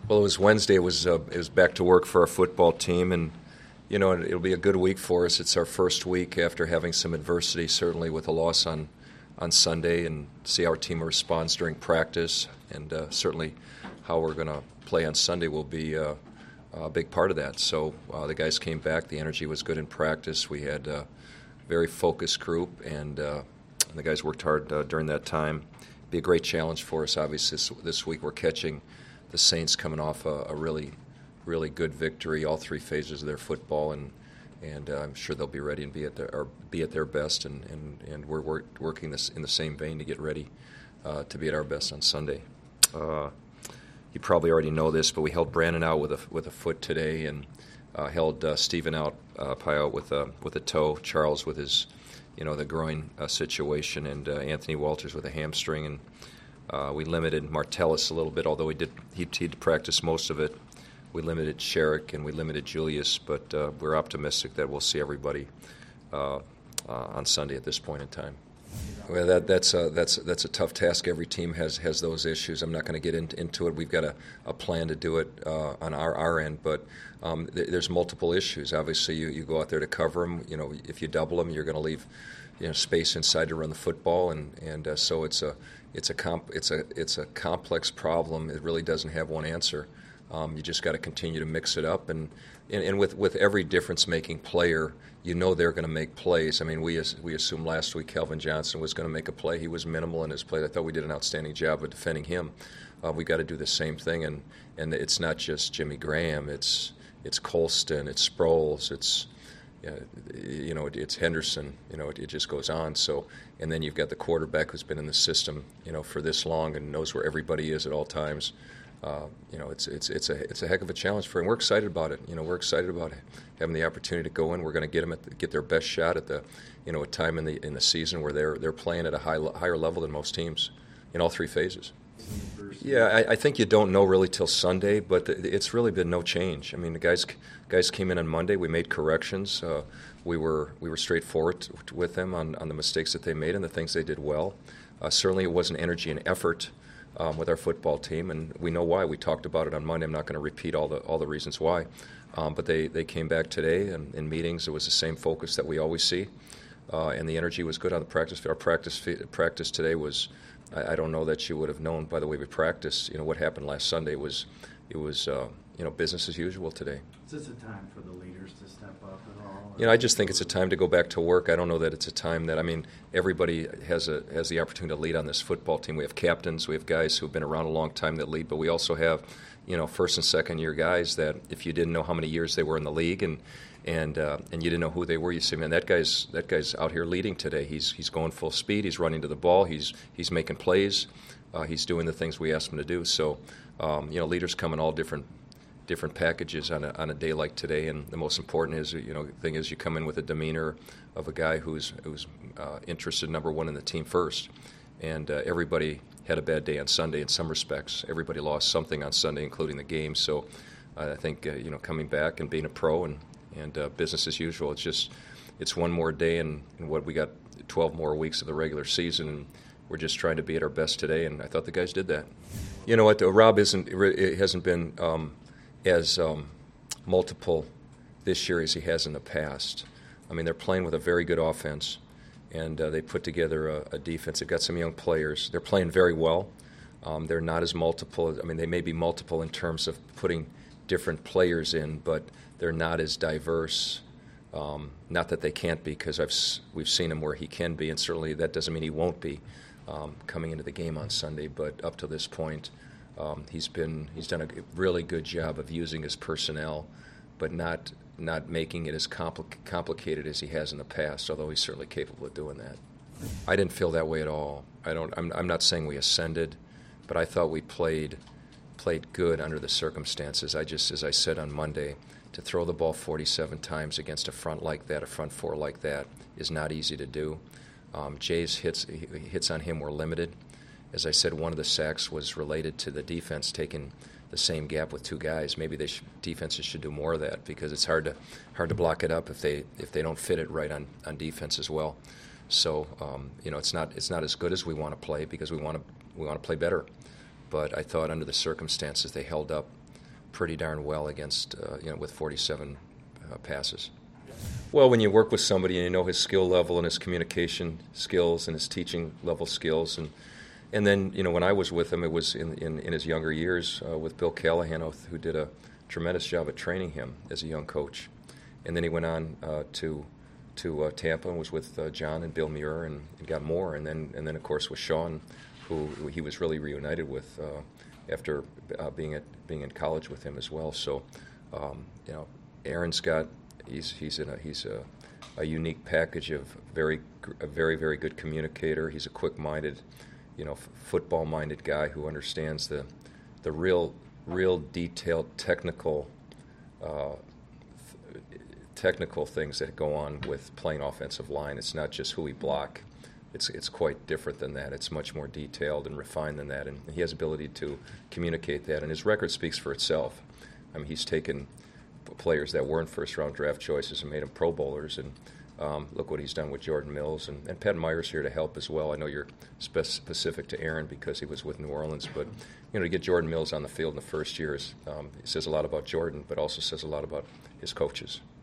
Well, it was Wednesday. It was back to work for our football team, and it'll be a good week for us. It's our first week after having some adversity, certainly with a loss on Sunday, and see how our team responds during practice, and certainly how we're going to play on Sunday will be a big part of that. So the guys came back. The energy was good in practice. We had a very focused group, and the guys worked hard during that time. Be a great challenge for us. Obviously, this week we're catching the Saints coming off a really, really good victory, all three phases of their football, and I'm sure they'll be ready and be at their best, and we're working this in the same vein to get ready to be at our best on Sunday. You probably already know this, but we held Brandon out with a foot today, and held Stephen out, Pye with a toe, Charles with his the groin situation, and Anthony Walters with a hamstring, and we limited Martellus a little bit, although he practiced most of it. We limited Sherrick and we limited Julius, but we're optimistic that we'll see everybody on Sunday at this point in time. Well, that's a tough task. Every team has those issues. I'm not going to get into it. We've got a plan to do it on our end, but there's multiple issues. Obviously, you go out there to cover them. If you double them, you're going to leave space inside to run the football, and so it's a complex problem. It really doesn't have one answer. You just got to continue to mix it up, and with every difference-making player, they're going to make plays. I mean, we assumed last week Calvin Johnson was going to make a play. He was minimal in his play. I thought we did an outstanding job of defending him. We got to do the same thing, and it's not just Jimmy Graham. It's Colston. It's Sproles. It's Henderson. It just goes on. So, and then you've got the quarterback who's been in the system, for this long and knows where everybody is at all times. It's a heck of a challenge for him. We're excited about it. We're excited about having the opportunity to go in. We're going to get their best shot at a time in the season where they're playing at a higher level than most teams in all three phases. Yeah, I think you don't know really till Sunday, but it's really been no change. I mean, the guys came in on Monday. We made corrections. We were straightforward with them on the mistakes that they made and the things they did well. Certainly, it wasn't energy and effort with our football team, and we know why. We talked about it on Monday. I'm not going to repeat all the reasons why, but they came back today, and in meetings it was the same focus that we always see, and the energy was good on the practice field. Our practice today was, I don't know that you would have known by the way we practiced. What happened last Sunday it was business as usual today. Is this a time for the leaders to step up at all? I just think it's a time to go back to work. I don't know that it's a time that, everybody has the opportunity to lead on this football team. We have captains, we have guys who have been around a long time that lead, but we also have, first and second year guys that if you didn't know how many years they were in the league and you didn't know who they were, you say, man, that guy's out here leading today. He's going full speed. He's running to the ball. He's making plays. He's doing the things we asked him to do. So, leaders come in all different packages on a day like today, and the most important is, thing is you come in with a demeanor of a guy who's interested, number one, in the team first. And everybody had a bad day on Sunday in some respects. Everybody lost something on Sunday, including the game. So I think coming back and being a pro and business as usual. It's one more day, and what we got 12 more weeks of the regular season, and we're just trying to be at our best today. And I thought the guys did that. You know what? Rob hasn't been as multiple this year as he has in the past. They're playing with a very good offense, and they put together a defense. They've got some young players. They're playing very well. They're not as multiple. They may be multiple in terms of putting different players in, but they're not as diverse. Not that they can't be, because we've seen him where he can be, and certainly that doesn't mean he won't be coming into the game on Sunday. But up to this point, he's done a really good job of using his personnel, but not making it as complicated as he has in the past. Although he's certainly capable of doing that. I didn't feel that way at all. I'm not saying we ascended, but I thought we played good under the circumstances. As I said on Monday, to throw the ball 47 times against a front like that, a front four like that, is not easy to do. Jay's hits on him were limited. As I said, one of the sacks was related to the defense taking the same gap with two guys. Maybe defenses should do more of that, because it's hard to block it up if they don't fit it right on defense as well. So it's not as good as we want to play, because we want to play better. But I thought under the circumstances they held up pretty darn well against with 47 passes. Well, when you work with somebody and you know his skill level and his communication skills and his teaching level skills, and then when I was with him, it was in his younger years with Bill Callahan, who did a tremendous job at training him as a young coach, and then he went on to Tampa and was with John and Bill Muir and got more, and then of course with Sean, who he was really reunited with after being in college with him as well. So Aaron's got. He's a unique package of a very, very good communicator. He's a quick-minded, football-minded guy who understands the real detailed technical things that go on with playing offensive line. It's not just who we block. It's quite different than that. It's much more detailed and refined than that, and he has ability to communicate that. And his record speaks for itself. I mean, he's taken players that weren't first-round draft choices and made them Pro Bowlers, and look what he's done with Jordan Mills. And Pat Meyer's here to help as well. I know you're specific to Aaron because he was with New Orleans, but to get Jordan Mills on the field in the first year it says a lot about Jordan, but also says a lot about his coaches.